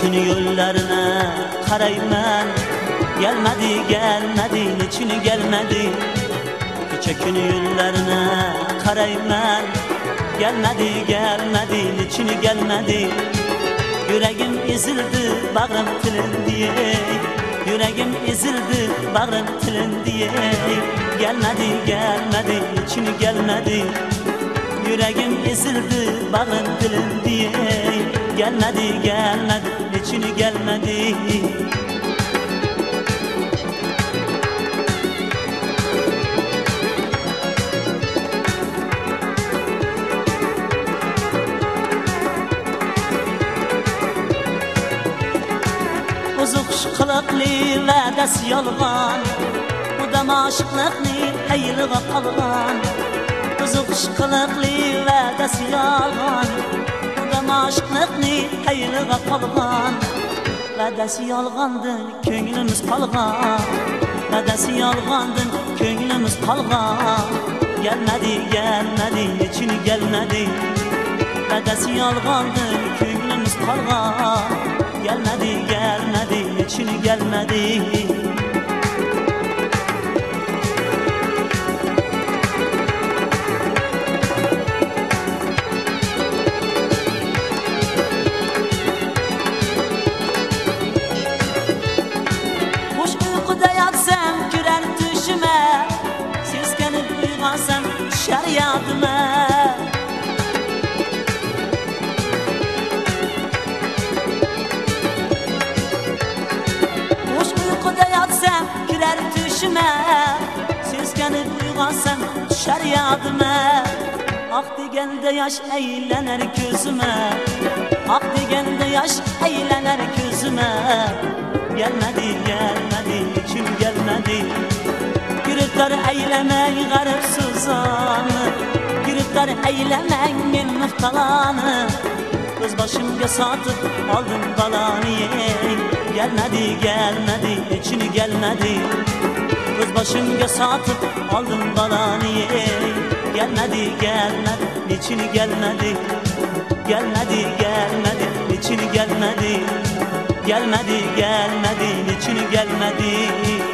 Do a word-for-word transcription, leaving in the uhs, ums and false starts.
kuni yo'llarına qarayman, gelmedi gelmedi niçin gelmedi. Kecha kuni yo'llarına qarayman, gelmedi gelmedi niçin gelmedi. Yüreğim ezildi bağrım tilin diye, yüreğim ezildi bağrım tilin diye. Gelmedi gelmedi niçin gelmedi. Yüreğim ezildi bağrım tilin diye. Gelmedi gelmedi niçin gelmedi. Bozuk kılıklı vədəsi yalğan, bu da maşıqlıqlı əyiliğə qalğan. Bozuk kılıklı vədəsi yalğan, bu da maşıqlıqlı əyiliğə qalğan. Vədəsi yalğandır, könlümüz qalğan. Vədəsi yalğandır, könlümüz qalğan. Gelmedi gelmedi niçin gelmedi. Vədəsi yalğandır, könlümüz qalğan. Gelmedi gelmedi niçin gelmedi. Boş uykuda yatsam girer düşüme, seslenip uyumasam düşer yadıma. Girer düşüme, seslenip uyumasam düşer yadıma. Ah degende yaş eğlenir gözüme, ah degende yaş eğlenir gözüme. Gelmedi gelmedi niçin gelmedi. Giripler eylemeyin garip suzanı, giripler eylemeyin müftalanı. Kız başımga satıp aldım balanı. Gelmedi gelmedi niçin gelmedi. Kız başımga satıp aldım balanı. Gelmedi gelmedi niçin gelmedi. Gelmedi gelmedi niçin gelmedi. Gelmedi gelmedi niçin gelmedi.